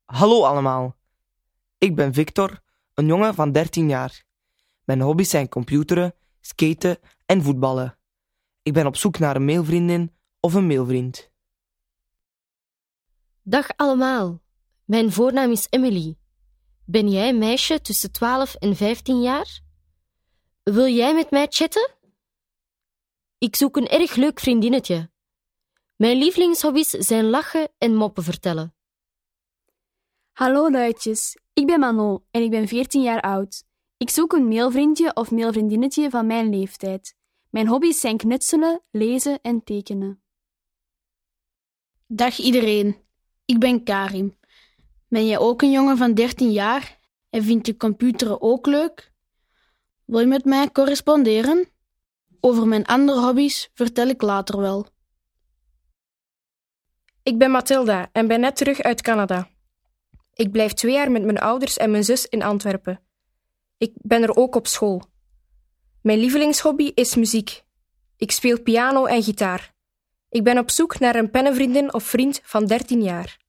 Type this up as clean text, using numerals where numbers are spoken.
Hallo allemaal. Ik ben Victor, een jongen van 13 jaar. Mijn hobby's zijn computeren, skaten en voetballen. Ik ben op zoek naar een mailvriendin of een mailvriend. Dag allemaal, mijn voornaam is Emily. Ben jij een meisje tussen 12 en 15 jaar? Wil jij met mij chatten? Ik zoek een erg leuk vriendinnetje. Mijn lievelingshobby's zijn lachen en moppen vertellen. Hallo luidjes, ik ben Manon en ik ben 14 jaar oud. Ik zoek een mailvriendje of mailvriendinnetje van mijn leeftijd. Mijn hobby's zijn knutselen, lezen en tekenen. Dag iedereen, ik ben Karim. Ben jij ook een jongen van 13 jaar en vind je computeren ook leuk? Wil je met mij corresponderen? Over mijn andere hobby's vertel ik later wel. Ik ben Mathilda en ben net terug uit Canada. Ik blijf 2 jaar met mijn ouders en mijn zus in Antwerpen. Ik ben er ook op school. Mijn lievelingshobby is muziek. Ik speel piano en gitaar. Ik ben op zoek naar een pennenvriendin of vriend van 13 jaar.